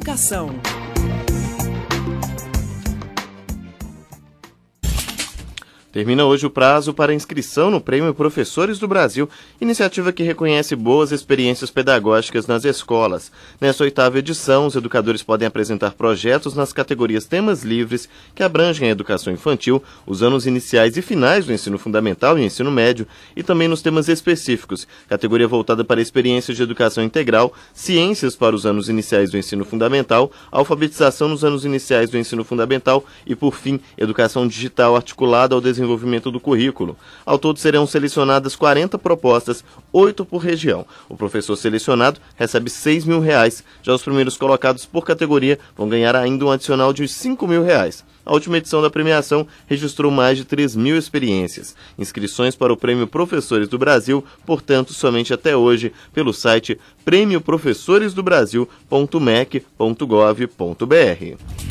educação. Termina hoje o prazo para inscrição no Prêmio Professores do Brasil, iniciativa que reconhece boas experiências pedagógicas nas escolas. Nessa 8ª edição, os educadores podem apresentar projetos nas categorias Temas Livres, que abrangem a educação infantil, os anos iniciais e finais do ensino fundamental e ensino médio, e também nos temas específicos, categoria voltada para experiências de educação integral, ciências para os anos iniciais do ensino fundamental, alfabetização nos anos iniciais do ensino fundamental e, por fim, educação digital articulada ao desenvolvimento do currículo. Ao todo serão selecionadas 40 propostas, 8 por região. O professor selecionado recebe R$6 mil. Já os primeiros colocados por categoria vão ganhar ainda um adicional de R$5 mil. A última edição da premiação registrou mais de 3 mil experiências. Inscrições para o Prêmio Professores do Brasil, portanto, somente até hoje, pelo site prêmioprofessoresdobrasil.mec.gov.br.